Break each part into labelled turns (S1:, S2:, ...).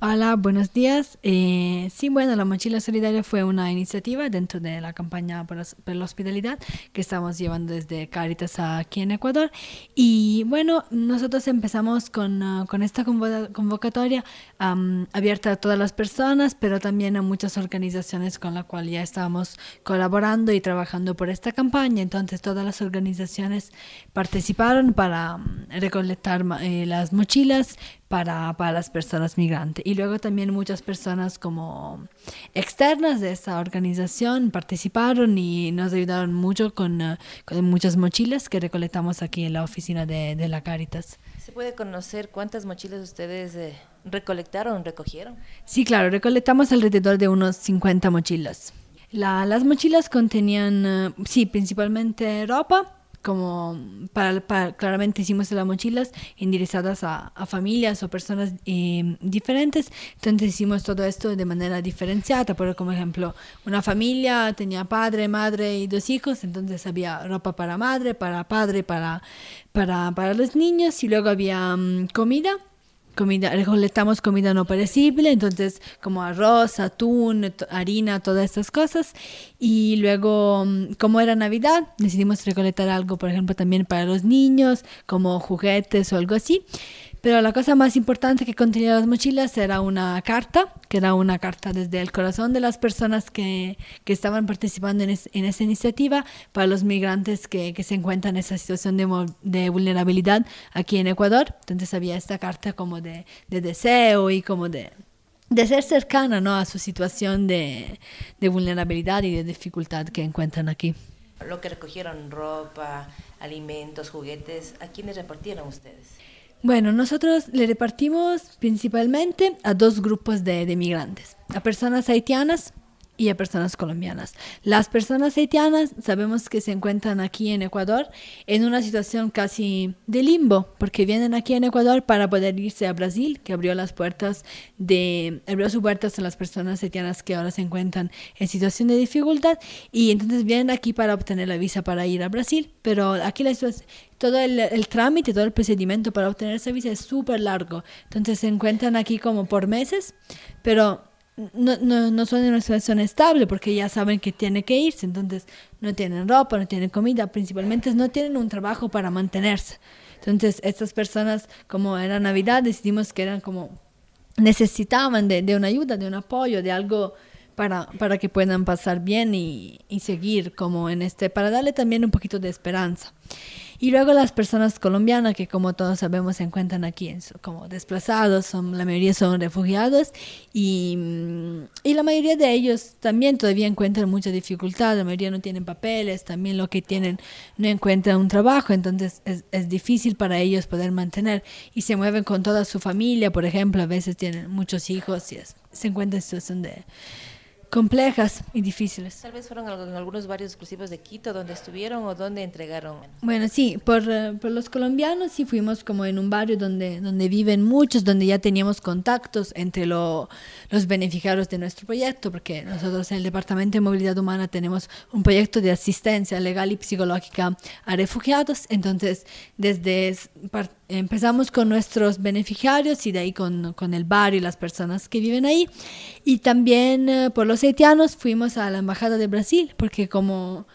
S1: Hola, buenos días. Sí, bueno, la Mochila Solidaria fue una iniciativa dentro de la campaña por la hospitalidad que estamos llevando desde Cáritas aquí en Ecuador. Y bueno, nosotros empezamos con esta convocatoria abierta a todas las personas, pero también a muchas organizaciones con las cuales ya estábamos colaborando y trabajando por esta campaña. Entonces, todas las organizaciones participaron para recolectar las mochilas para las personas migrantes. Y luego también muchas personas como externas de esta organización participaron y nos ayudaron mucho con muchas mochilas que recolectamos aquí en la oficina de la Cáritas.
S2: ¿Se puede conocer cuántas mochilas ustedes recolectaron, recogieron?
S1: Sí, claro, recolectamos alrededor de unos 50 mochilas. Las mochilas contenían, sí, principalmente ropa, como claramente hicimos las mochilas enderezadas a familias o personas diferentes, entonces hicimos todo esto de manera diferenciada, por como ejemplo, una familia tenía padre, madre y dos hijos, entonces había ropa para madre, para padre, para los niños, y luego había recolectamos comida no perecible, entonces como arroz, atún, harina, todas estas cosas. Y luego, como era Navidad, decidimos recolectar algo, por ejemplo, también para los niños, como juguetes o algo así. Pero la cosa más importante que contenía las mochilas era una carta, que era una carta desde el corazón de las personas que estaban participando en esa iniciativa para los migrantes que se encuentran en esa situación de vulnerabilidad aquí en Ecuador. Entonces había esta carta como de deseo y como de ser cercana, ¿no?, a su situación de vulnerabilidad y de dificultad que encuentran aquí.
S2: Lo que recogieron, ropa, alimentos, juguetes, ¿a quiénes repartieron ustedes?
S1: Bueno, nosotros le repartimos principalmente a dos grupos de migrantes, a personas haitianas y a personas colombianas. Las personas haitianas sabemos que se encuentran aquí en Ecuador en una situación casi de limbo, porque vienen aquí en Ecuador para poder irse a Brasil, que abrió sus puertas a las personas haitianas que ahora se encuentran en situación de dificultad, y entonces vienen aquí para obtener la visa para ir a Brasil, pero aquí la situación, todo el trámite, todo el procedimiento para obtener esa visa es súper largo. Entonces se encuentran aquí como por meses, pero no son en una situación estable porque ya saben que tienen que irse. Entonces no tienen ropa, no tienen comida, principalmente no tienen un trabajo para mantenerse. Entonces estas personas, como era Navidad, decidimos que eran como necesitaban de una ayuda, de un apoyo, de algo para que puedan pasar bien y seguir como para darle también un poquito de esperanza. Y luego las personas colombianas, que como todos sabemos se encuentran aquí como desplazados, la mayoría son refugiados, y la mayoría de ellos también todavía encuentran mucha dificultad, la mayoría no tienen papeles, también lo que tienen no encuentran un trabajo, entonces es difícil para ellos poder mantener, y se mueven con toda su familia, por ejemplo, a veces tienen muchos hijos y se encuentran en situación de complejas y difíciles.
S2: Tal vez fueron en algunos barrios exclusivos de Quito donde estuvieron o donde entregaron.
S1: Bueno, sí, por los colombianos sí fuimos como en un barrio donde viven muchos, donde ya teníamos contactos entre los beneficiarios de nuestro proyecto, porque nosotros en el Departamento de Movilidad Humana tenemos un proyecto de asistencia legal y psicológica a refugiados, entonces empezamos con nuestros beneficiarios y de ahí con el barrio y las personas que viven ahí, y también por los haitianos fuimos a la Embajada de Brasil, porque como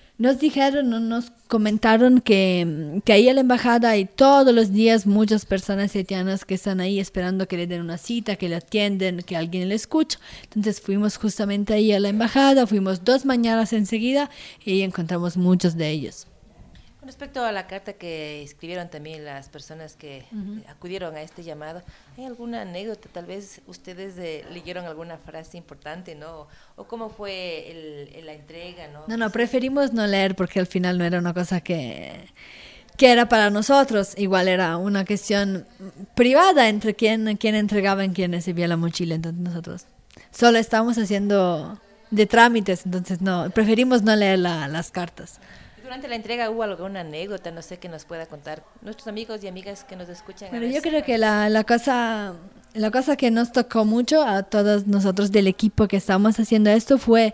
S1: nos comentaron que ahí en la embajada hay todos los días muchas personas haitianas que están ahí esperando que le den una cita, que le atienden, que alguien le escuche. Entonces fuimos justamente ahí a la embajada, fuimos 2 mañanas enseguida y encontramos muchos de ellos.
S2: Con respecto a la carta que escribieron también las personas que acudieron a este llamado, ¿hay alguna anécdota? Tal vez ustedes leyeron alguna frase importante, ¿no? ¿O cómo fue la entrega, ¿no?
S1: No, preferimos no leer porque al final no era una cosa que era para nosotros. Igual era una cuestión privada entre quién entregaba y quién recibía la mochila. Entonces nosotros solo estábamos haciendo de trámites, entonces preferimos no leer las cartas.
S2: Durante la entrega hubo alguna anécdota, no sé, que nos pueda contar nuestros amigos y amigas que nos escuchan.
S1: Bueno, yo creo que la cosa que nos tocó mucho a todos nosotros del equipo que estábamos haciendo esto fue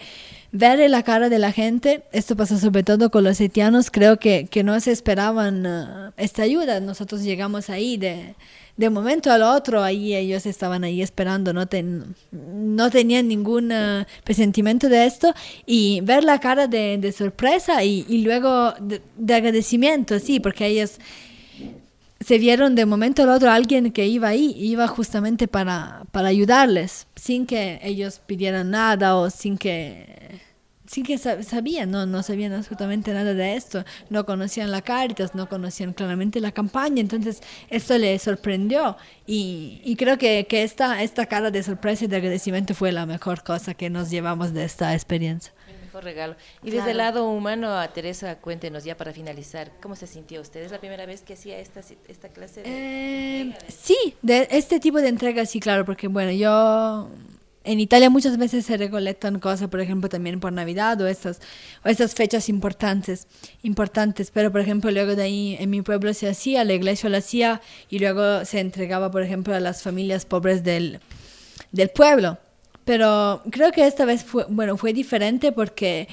S1: ver la cara de la gente, esto pasó sobre todo con los haitianos, creo que no se esperaban esta ayuda. Nosotros llegamos ahí de momento al otro, ahí ellos estaban ahí esperando, no tenían ningún presentimiento de esto, y ver la cara de sorpresa y luego de agradecimiento, sí, porque ellos se vieron de momento al otro alguien que iba ahí, iba justamente para ayudarles, sin que ellos pidieran nada o sin que sabían, no sabían absolutamente nada de esto, no conocían la Cáritas, no conocían claramente la campaña, entonces esto les sorprendió y creo que esta cara de sorpresa y de agradecimiento fue la mejor cosa que nos llevamos de esta experiencia.
S2: El mejor regalo. Y desde el lado humano, a Teresa, cuéntenos ya para finalizar, ¿cómo se sintió usted? ¿Es la primera vez que hacía esta clase de
S1: sí, de este tipo de entrega, sí, claro, porque bueno, yo... En Italia muchas veces se recolectan cosas, por ejemplo, también por Navidad o estas fechas importantes, pero por ejemplo luego de ahí en mi pueblo se hacía, la iglesia lo hacía y luego se entregaba, por ejemplo, a las familias pobres del pueblo. Pero creo que esta vez fue diferente porque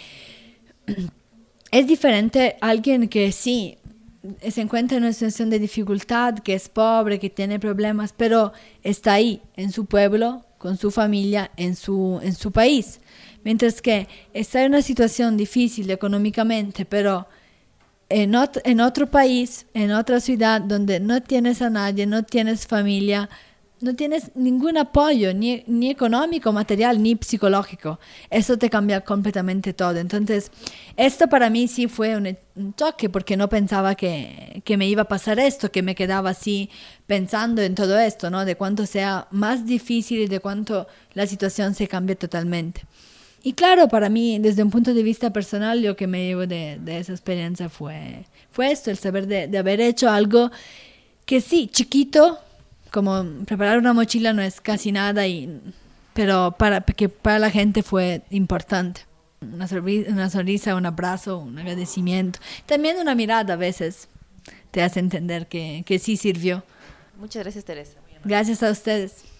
S1: es diferente alguien que sí se encuentra en una situación de dificultad, que es pobre, que tiene problemas, pero está ahí, en su pueblo, con su familia, en su país. Mientras que está en una situación difícil económicamente, pero en otro país, en otra ciudad, donde no tienes a nadie, no tienes familia, no tienes ningún apoyo, ni económico, material, ni psicológico. Eso te cambia completamente todo. Entonces, esto para mí sí fue un choque, porque no pensaba que me iba a pasar esto, que me quedaba así pensando en todo esto, ¿no? De cuánto sea más difícil y de cuánto la situación se cambia totalmente. Y claro, para mí, desde un punto de vista personal, lo que me llevo de esa experiencia fue esto, el saber de haber hecho algo que sí, chiquito, como preparar una mochila no es casi nada, pero para la gente fue importante. Una sonrisa, un abrazo, un agradecimiento. También una mirada a veces te hace entender que sí sirvió.
S2: Muchas gracias, Teresa.
S1: Gracias a ustedes.